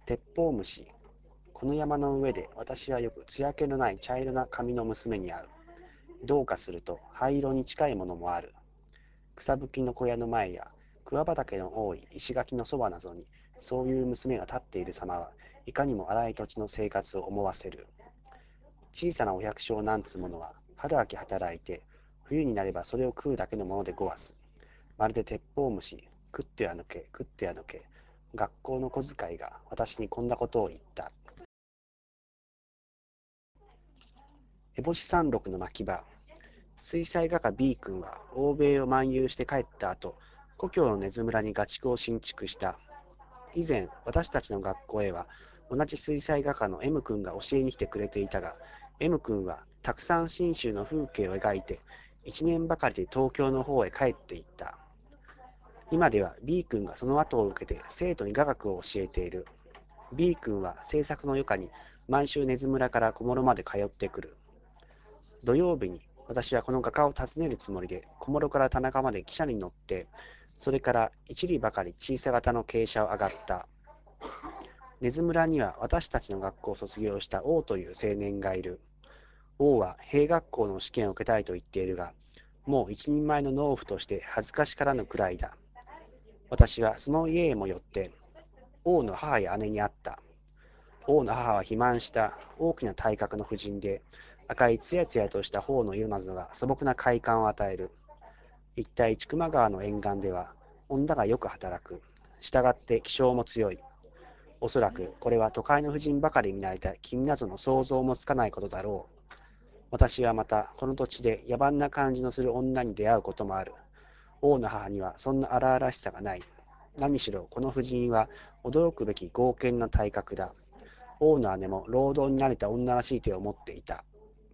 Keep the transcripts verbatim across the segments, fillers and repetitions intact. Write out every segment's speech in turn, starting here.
鉄砲虫。この山の上で私はよく艶気のない茶色な髪の娘に会う。どうかすると灰色に近いものもある。草吹きの小屋の前や桑畑の多い石垣のそばなどにそういう娘が立っている様はいかにも荒い土地の生活を思わせる。小さなお百姓なんつものは春秋働いて冬になればそれを食うだけのものでごわす。まるで鉄砲虫、食っては抜け、食っては抜け。学校の小遣いが私にこんなことを言った。烏帽子山麓の牧場。水彩画家 B 君は欧米を漫遊して帰った後、故郷の根津村に家畜を新築した。以前、私たちの学校へは同じ水彩画家の M 君が教えに来てくれていたが、M 君はたくさん信州の風景を描いて、一年ばかりで東京の方へ帰っていった。今では B 君がその後を受けて生徒に雅楽を教えている。B 君は制作の余暇に毎週根津村から小諸まで通ってくる。土曜日に私はこの画家を訪ねるつもりで小諸から田中まで汽車に乗って、それから一里ばかり小さ型の傾斜を上がった。根津村には私たちの学校を卒業した王という青年がいる。王は兵学校の試験を受けたいと言っているが、もう一人前の農夫として恥ずかしからぬくらいだ。私はその家へも寄って、王の母や姉に会った。王の母は肥満した大きな体格の婦人で、赤いつやつやとした頬の色などが素朴な快感を与える。一体千曲川の沿岸では女がよく働く。したがって気性も強い。おそらくこれは都会の婦人ばかり見慣れた君などの想像もつかないことだろう。私はまたこの土地で野蛮な感じのする女に出会うこともある。王の母にはそんな荒々しさがない。何しろこの婦人は驚くべき剛健な体格だ。王の姉も労働に慣れた女らしい手を持っていた。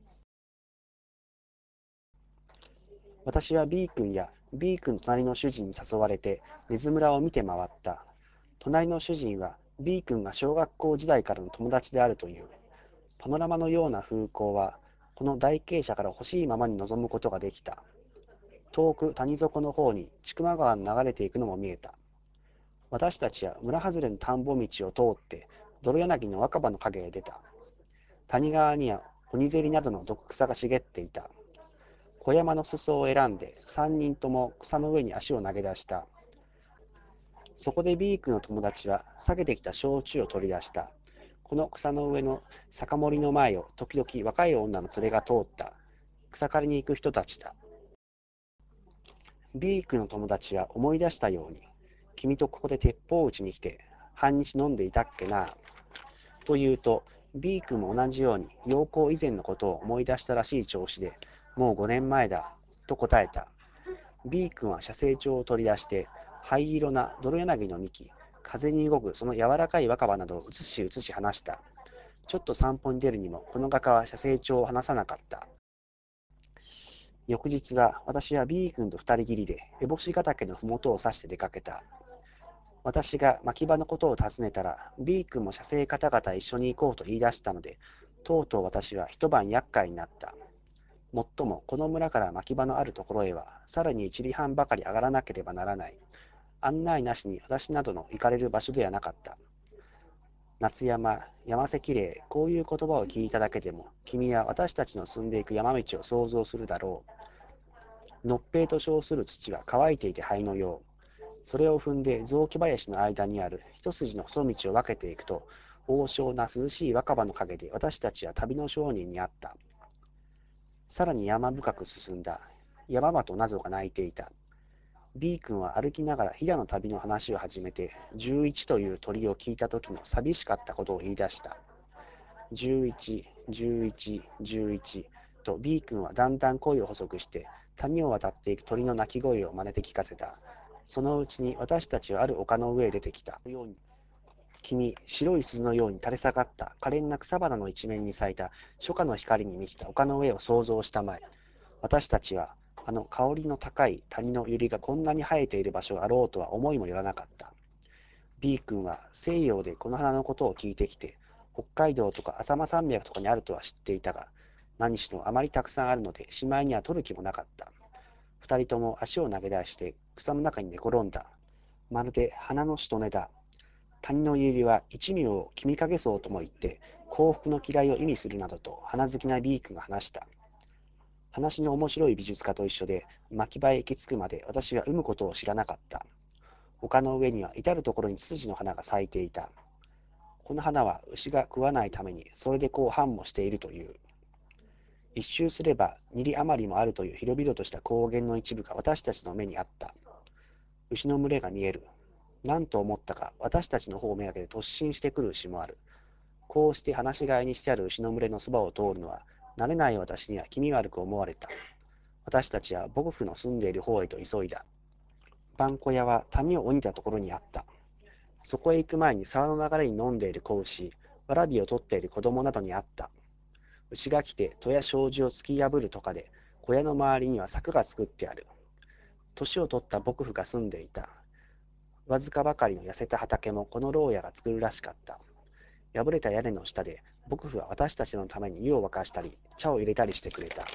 私は B 君や B 君の隣の主人に誘われて根津村を見て回った。隣の主人は B 君が小学校時代からの友達であるという。パノラマのような風光はこの大傾斜から欲しいままに望むことができた。遠く谷底の方に千曲川の流れていくのも見えた。私たちは村外れの田んぼ道を通って泥柳の若葉の陰へ出た。谷川には鬼ゼリなどの毒草が茂っていた。小山の裾を選んで三人とも草の上に足を投げ出した。そこで B 君の友達は下げてきた焼酎を取り出した。この草の上の酒盛りの前を時々若い女の連れが通った。草刈りに行く人たちだ。B 君の友達は思い出したように、君とここで鉄砲撃ちに来て半日飲んでいたっけなと言うと、B 君も同じように陽光以前のことを思い出したらしい調子で、もうごねんまえだと答えた。B 君は写生帳を取り出して、灰色な泥柳の幹、風に動くその柔らかい若葉などを写し写し話した。ちょっと散歩に出るにも、この画家は写生帳を離さなかった。翌日は、私は B 君と二人きりで、烏帽子ヶ岳のふもとを指して出かけた。私が牧場のことを尋ねたら、B 君も写生方々一緒に行こうと言い出したので、とうとう私は一晩厄介になった。もっとも、この村から牧場のあるところへは、さらに一里半ばかり上がらなければならない。案内なしに私などの行かれる場所ではなかった。夏山、山瀬きれい、こういう言葉を聞いただけでも、君は私たちの進んでいく山道を想像するだろう。のっぺいと称する土は乾いていて灰のよう。それを踏んで雑木林の間にある一筋の細道を分けていくと、王将な涼しい若葉の陰で私たちは旅の商人に会った。さらに山深く進んだ。山場と謎が鳴いていた。B 君は歩きながら飛騨の旅の話を始めて、じゅういちという鳥を聞いた時の寂しかったことを言い出した。じゅういち、じゅういち、じゅういちと B 君はだんだん声を細くして、谷を渡っていく鳥の鳴き声を真似て聞かせた。そのうちに私たちはある丘の上へ出てきた。君、白い鈴のように垂れ下がった可憐な草花の一面に咲いた初夏の光に満ちた丘の上を想像したまえ。私たちはあの香りの高い谷の百合がこんなに生えている場所があろうとは思いもよらなかった。B 君は西洋でこの花のことを聞いてきて、北海道とか浅間山脈とかにあるとは知っていたが、何しろあまりたくさんあるので、しまいには取る気もなかった。二人とも足を投げ出して草の中に寝転んだ。まるで花のしとねだ。 谷の家入は一味を君影草とも言って、幸福の嫌いを意味するなどと花好きなビークが話した。話の面白い美術家と一緒で、牧場へ行き着くまで私は産むことを知らなかった。丘の上には至るところにツツジの花が咲いていた。この花は牛が食わないために、それでこう繁もしているという。一周すれば二里余りもあるという広々とした高原の一部が私たちの目にあった。牛の群れが見える。何と思ったか、私たちの方をめがけて突進してくる牛もある。こうして放し飼いにしてある牛の群れのそばを通るのは、慣れない私には気味悪く思われた。私たちは牧夫の住んでいる方へと急いだ。番小屋は谷を降りたところにあった。そこへ行く前に沢の流れに飲んでいる子牛、わらびを取っている子供などに会った。牛が来て戸や障子を突き破るとかで、小屋の周りには柵が作ってある。年を取った牧夫が住んでいた。わずかばかりの痩せた畑もこの牢屋が作るらしかった。破れた屋根の下で、牧夫は私たちのために湯を沸かしたり、茶を入れたりしてくれた。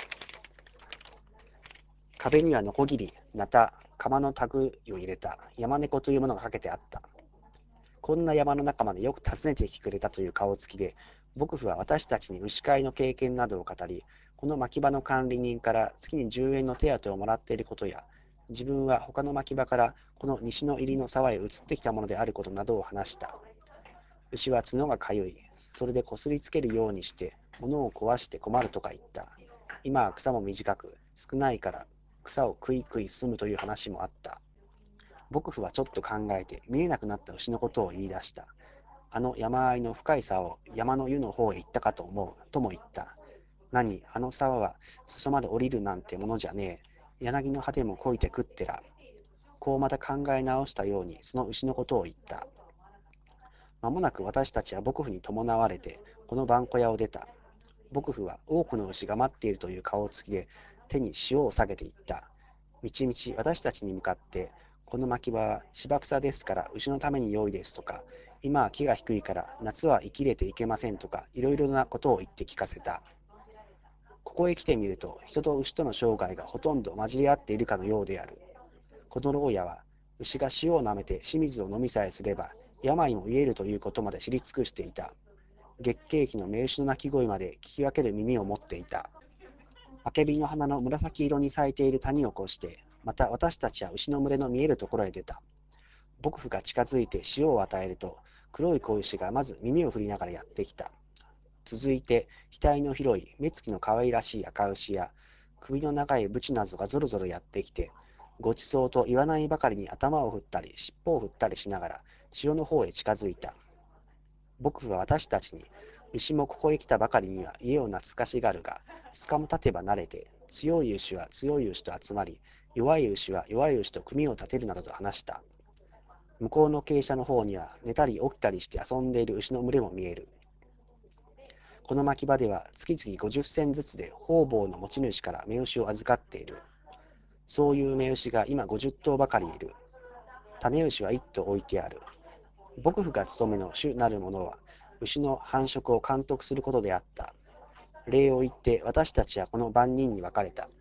壁にはノコギリ、ナタ、釜の類を入れた山猫というものがかけてあった。こんな山の中までよく訪ねてきてくれたという顔つきで、牧夫は私たちに牛飼いの経験などを語り、この牧場の管理人から月にじゅうえんの手当をもらっていることや、自分は他の牧場からこの西の入りの沢へ移ってきたものであることなどを話した。牛は角がかゆい。それでこすりつけるようにして、物を壊して困るとか言った。今は草も短く、少ないから草を食い食い進むという話もあった。牧夫はちょっと考えて、見えなくなった牛のことを言い出した。あの山あいの深い沢を山の湯の方へ行ったかと思う、とも言った。何、あの沢は裾まで降りるなんてものじゃねえ。柳の葉でもこいて食ってら。こうまた考え直したように、その牛のことを言った。間もなく私たちは牧夫に伴われて、この番小屋を出た。牧夫は多くの牛が待っているという顔つきで、手に塩を下げていった。みちみち私たちに向かって、この牧場は芝草ですから牛のために良いですとか、今は木が低いから夏は生きれていけませんとか、いろいろなことを言って聞かせた。ここへ来てみると、人と牛との生涯がほとんど混じり合っているかのようである。この牢屋は、牛が塩を舐めて清水を飲みさえすれば、病も癒えるということまで知り尽くしていた。月桂樹の名手の鳴き声まで聞き分ける耳を持っていた。あけびの花の紫色に咲いている谷を越して、また私たちは牛の群れの見えるところへ出た。牧夫が近づいて塩を与えると、黒い子牛がまず耳を振りながらやってきた。続いて、額の広い目つきの可愛らしい赤牛や、首の長いブチなどがぞろぞろやってきて、ごちそうと言わないばかりに頭を振ったり尻尾を振ったりしながら塩の方へ近づいた。牧夫は私たちに、牛もここへ来たばかりには家を懐かしがるが、二日も経てば慣れて、強い牛は強い牛と集まり、弱い牛は弱い牛と組を立てるなどと話した。向こうの傾斜の方には寝たり起きたりして遊んでいる牛の群れも見える。この牧場では月々ごじゅっせんずつで方々の持ち主から目牛を預かっている。そういう目牛が今ごじゅっ頭ばかりいる。種牛はいっ頭置いてある。牧夫が務めの主なるものは、牛の繁殖を監督することであった。礼を言って私たちはこの番人に分かれた。